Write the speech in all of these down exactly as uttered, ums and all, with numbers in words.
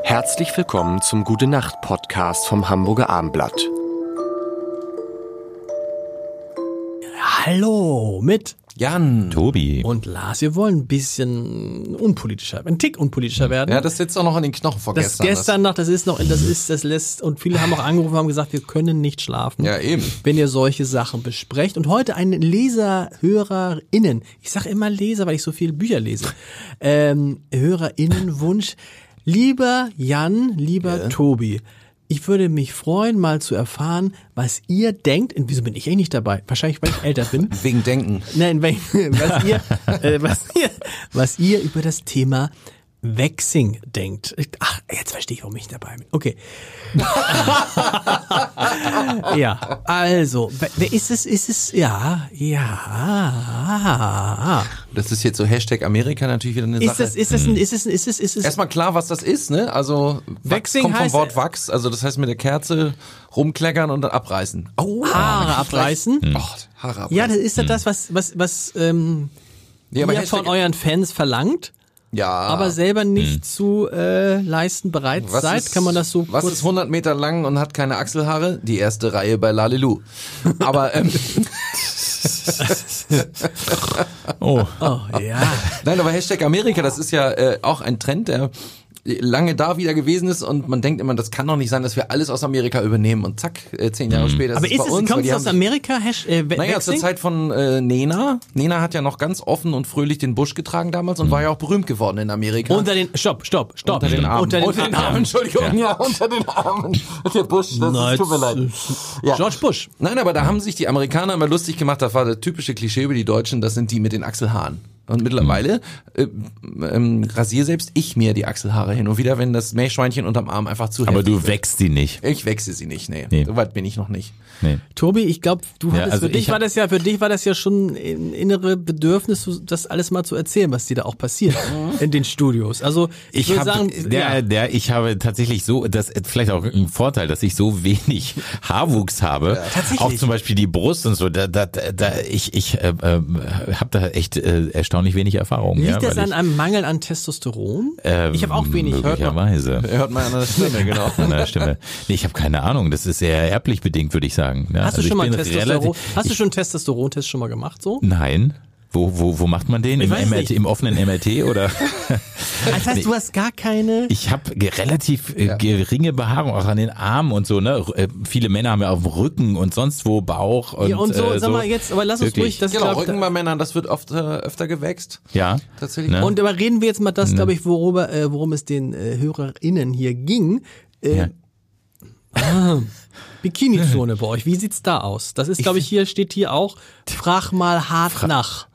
Herzlich willkommen zum Gute-Nacht-Podcast vom Hamburger Abendblatt. Hallo mit Jan, Tobi und Lars. Wir wollen ein bisschen unpolitischer, ein Tick unpolitischer werden. Ja, das sitzt auch noch in den Knochen vor das gestern. gestern noch, das ist noch, das ist, das lässt, und viele haben auch angerufen und haben gesagt, wir können nicht schlafen. Ja, eben. Wenn ihr solche Sachen besprecht. Und heute ein Leser, HörerInnen, ich sage immer Leser, weil ich so viele Bücher lese, ähm, HörerInnenwunsch. Lieber Jan, lieber ja. Tobi, ich würde mich freuen, mal zu erfahren, was ihr denkt. Und wieso bin ich eigentlich nicht dabei? Wahrscheinlich, weil ich älter bin. Wegen Denken. Nein, weil, was ihr, äh, was ihr, was ihr über das Thema Waxing denkt. Ach, jetzt verstehe ich, warum ich dabei bin. Okay. Ja, also, wer ist es? Ist es? Ja, ja. Das ist jetzt so Hashtag Amerika natürlich wieder eine Ist Sache. es? Ist es? Ist es? Ist es? Ist es? Erstmal klar, was das ist, ne? Also Wachs Waxing kommt vom heißt- Wort Wachs, also das heißt mit der Kerze rumkleckern und dann abreißen. Oh, Haare abreißen? Oh, Haare abreißen. Ja, das ist ja das, was, was, was ähm, Ja, aber ihr Hashtag- von euren Fans verlangt. ja. Aber selber nicht zu äh, leisten bereit was seid, ist, kann man das so Was kurz... ist hundert Meter lang und hat keine Achselhaare? Die erste Reihe bei Lalelu. Aber ähm, Oh, Oh, ja. nein, aber Hashtag Amerika, das ist ja äh, auch ein Trend, der lange da wieder gewesen ist und man denkt immer, das kann doch nicht sein, dass wir alles aus Amerika übernehmen und zack, äh, zehn Jahre später Aber ist es ist bei es, uns. weil kommt die es haben aus sich- Amerika? Hash, äh, We- Naja, zur Waxing? Zeit von äh, Nena. Nena hat ja noch ganz offen und fröhlich den Busch getragen damals und war ja auch berühmt geworden in Amerika. Unter den, stopp, stopp, stopp. unter den Armen. Unter den, unter den Armen, Entschuldigung. Ja. unter den Armen. Der Busch, das Nein, ist, tut mir leid. Ja. George Bush. Nein, aber da haben sich die Amerikaner immer lustig gemacht, das war das typische Klischee über die Deutschen, das sind die mit den Achselhaaren. Und mittlerweile äh, ähm, rasiere selbst ich mir die Achselhaare hin und wieder, wenn das Meerschweinchen unterm Arm einfach zu aber heftig du wird. wächst sie nicht. Ich wechsle sie nicht, nee. Nee. So weit bin ich noch nicht. Nee. Tobi, ich glaube, du Ja, hattest, also für dich ich hab- war das ja, für dich war das ja schon ein innere Bedürfnis, das alles mal zu erzählen, was dir da auch passiert in den Studios. Also, ich, Ich würde habe, sagen, der, ja. der, ich habe tatsächlich so, das ist vielleicht auch ein Vorteil, dass ich so wenig Haarwuchs habe. Tatsächlich. Auch zum Beispiel die Brust und so. Da, da, da ich, ich äh, äh, habe da echt äh, erstaunlich wenig Erfahrung. Liegt ja, das weil an ich, einem Mangel an Testosteron? ähm, ich habe auch wenig. Möglicherweise. Hört man an der Stimme, genau. An der Stimme. Nee, ich habe keine Ahnung. Das ist eher erblich bedingt, würde ich sagen. Ja, Hast du also schon ich mal bin Testosteron? relativ- Hast du ich- schon einen Testosteron-Test schon mal gemacht, so? Nein. Wo, wo, wo macht man den? Ich Im, weiß M R nicht. T, im offenen M R T oder? Das heißt, Nee. du hast gar keine. Ich habe relativ äh, Ja. geringe Behaarung, auch an den Armen und so, ne? R- äh, Viele Männer haben ja auf dem Rücken und sonst wo Bauch und, ja, und so, äh, sag mal jetzt, aber lass uns Wirklich. ruhig, das Genau, glaub, Rücken bei Männern, das wird oft äh, öfter gewächst. Ja. Tatsächlich. Ne? Und aber reden wir jetzt mal das, glaube ich, worüber, äh, worum es den äh, HörerInnen hier ging. Äh, Ja. ah, Bikini-Zone bei euch, wie sieht's da aus? Das ist, glaube ich, hier steht hier auch, frag mal hart nach.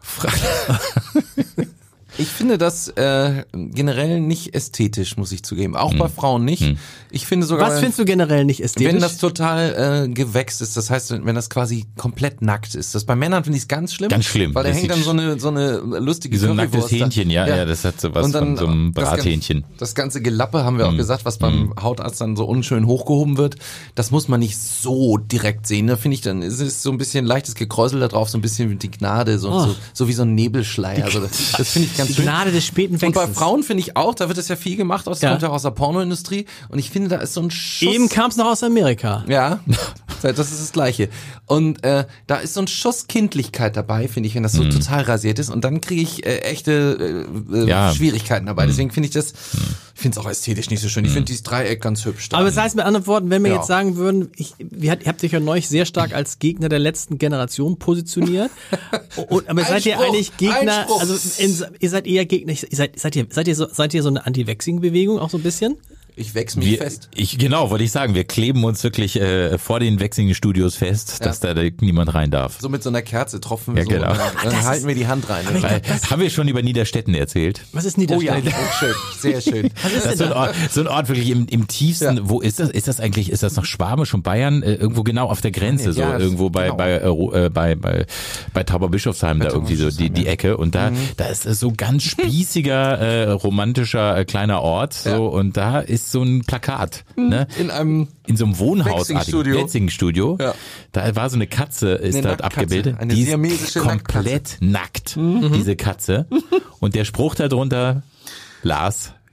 Ich finde das äh, generell nicht ästhetisch, muss ich zugeben. Auch bei Frauen nicht. Ich finde sogar, Was findest du generell nicht ästhetisch? wenn das total äh, gewächst ist, das heißt, wenn das quasi komplett nackt ist. Das bei Männern finde ich es ganz schlimm. Ganz schlimm. Weil da Das hängt dann sieht so eine so eine lustige Wie so ein nacktes Currywurst da. Hähnchen, ja, ja, das hat so was Und dann von so einem das gan- Brathähnchen. Das ganze Gelappe haben wir auch gesagt, was beim Hautarzt dann so unschön hochgehoben wird. Das muss man nicht so direkt sehen. Da finde ich, dann ist es so ein bisschen leichtes Gekräusel da drauf, so ein bisschen wie die Gnade, so, Oh. so, so wie so ein Nebelschleier. Also das, das finde ich ganz die schön. Gnade des späten Und bei Wechsels. Frauen finde ich auch, da wird es ja viel gemacht, das Ja. kommt ja auch aus der Pornoindustrie. Und ich finde, da ist so ein Schuss. Eben kam's noch aus Amerika. Ja, das ist das Gleiche. Und äh, da ist so ein Schuss Kindlichkeit dabei, finde ich, wenn das so Mhm. total rasiert ist. Und dann kriege ich äh, echte äh, äh, Ja. Schwierigkeiten dabei. Deswegen finde ich das, ich finde es auch ästhetisch nicht so schön. Ich finde dieses Dreieck ganz hübsch. Aber das heißt mit anderen Worten, wenn wir Ja. jetzt sagen würden, ich, wir, hat- ihr habt euch ja neulich sehr stark als Gegner der letzten Generation positioniert. Und, aber seid ihr Einspruch, eigentlich Gegner, Einspruch. also in, ihr seid eher Gegner, ihr seid, seid ihr, seid ihr so, seid ihr so eine Anti-Vaxxing-Bewegung auch so ein bisschen? Ich wechsle mich Wir, fest. ich, genau, wollte ich sagen, wir kleben uns wirklich äh, vor den Waxing-Studios fest, dass da niemand rein darf. So mit so einer Kerze tropfen wir Ja, so. genau. Und dann, dann das halten ist- wir die Hand rein. ich Weil, glaub, das- haben wir schon über Niederstetten erzählt? Was ist Oh ja, Niederstetten? oh, schön, sehr schön. Was ist Das ist denn so ein da? Ort, so ein Ort wirklich im, im tiefsten, Ja. wo ist das? Ist das eigentlich, ist das noch Schwabisch und Bayern? Äh, irgendwo genau auf der Grenze, so Ja, irgendwo bei, genau. bei, äh, Ro- äh, bei, bei, bei Tauberbischofsheim, da irgendwie so die, die Ecke. Und da, Mhm. da ist es so ganz spießiger, äh, romantischer, äh, kleiner Ort, so, Ja. und da ist so ein Plakat, ne? In einem In so einem Wohnhausartigen Waxing-Studio. Waxing-Studio. Ja. Da war so eine Katze, ist Eine dort Nacktkatze. abgebildet. Eine die siamesische ist komplett nackt, diese Katze. Und der Spruch darunter, Lars,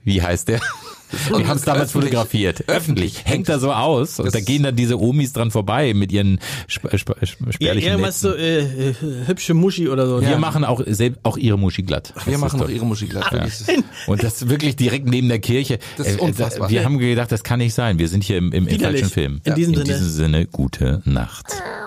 Wie heißt der? Wir haben es damals öffentlich. fotografiert. Öffentlich. Hängt da so aus. Und Das da gehen dann diese Omis dran vorbei mit ihren sp sp sp Ja, spärlichen irgendwas so Netzen. äh, äh, hübsche Muschi oder so. Wir Ja. machen auch selbst auch ihre Muschi glatt. Das Wir ist machen doch- auch ihre Musik glatt. Ja. Und das wirklich direkt neben der Kirche. Das ist Äh, unfassbar. da- Wir haben gedacht, das kann nicht sein. Wir sind hier im, im, im Widerlich. falschen Film. In diesem In Sinne. diesem Sinne, gute Nacht.